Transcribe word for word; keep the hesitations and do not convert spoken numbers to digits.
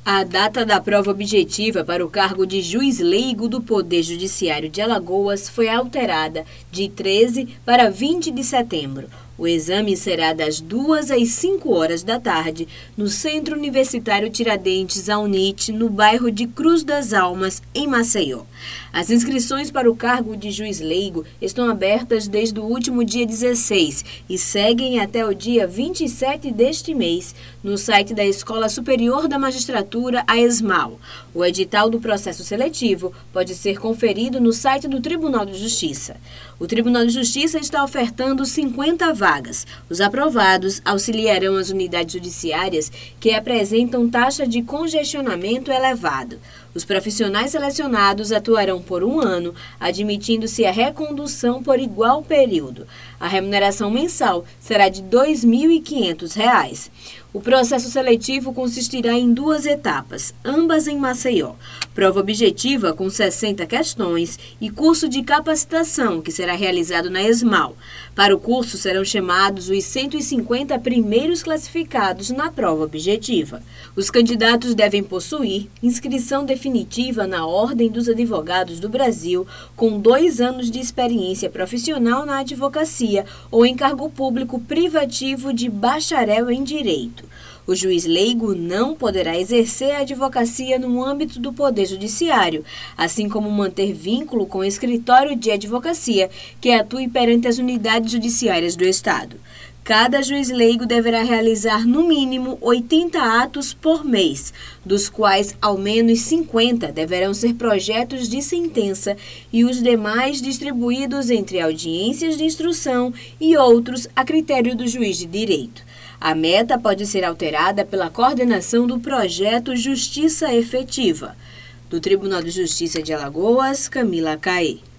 A data da prova objetiva para o cargo de juiz leigo do Poder Judiciário de Alagoas foi alterada de treze para vinte de setembro. O exame será das duas às cinco horas da tarde no Centro Universitário Tiradentes, A U N I T, no bairro de Cruz das Almas, em Maceió. As inscrições para o cargo de juiz leigo estão abertas desde o último dia dezesseis e seguem até o dia vinte e sete deste mês no site da Escola Superior da Magistratura, a ESMAL. O edital do processo seletivo pode ser conferido no site do Tribunal de Justiça. O Tribunal de Justiça está ofertando cinquenta vagas. Os aprovados auxiliarão as unidades judiciárias que apresentam taxa de congestionamento elevado. Os profissionais selecionados atuarão por um ano, admitindo-se a recondução por igual período. A remuneração mensal será de dois mil e quinhentos reais. O processo seletivo consistirá em duas etapas, ambas em Maceió. Prova objetiva com sessenta questões e curso de capacitação, que será realizado na ESMAL. Para o curso serão chamados os cento e cinquenta primeiros classificados na prova objetiva. Os candidatos devem possuir inscrição definitiva na Ordem dos Advogados do Brasil, com dois anos de experiência profissional na advocacia ou em cargo público privativo de bacharel em Direito. O juiz leigo não poderá exercer a advocacia no âmbito do Poder Judiciário, assim como manter vínculo com o escritório de advocacia que atue perante as unidades judiciárias do Estado. Cada juiz leigo deverá realizar no mínimo oitenta atos por mês, dos quais ao menos cinquenta deverão ser projetos de sentença e os demais distribuídos entre audiências de instrução e outros a critério do juiz de direito. A meta pode ser alterada pela coordenação do projeto Justiça Efetiva. Do Tribunal de Justiça de Alagoas, Camila Caê.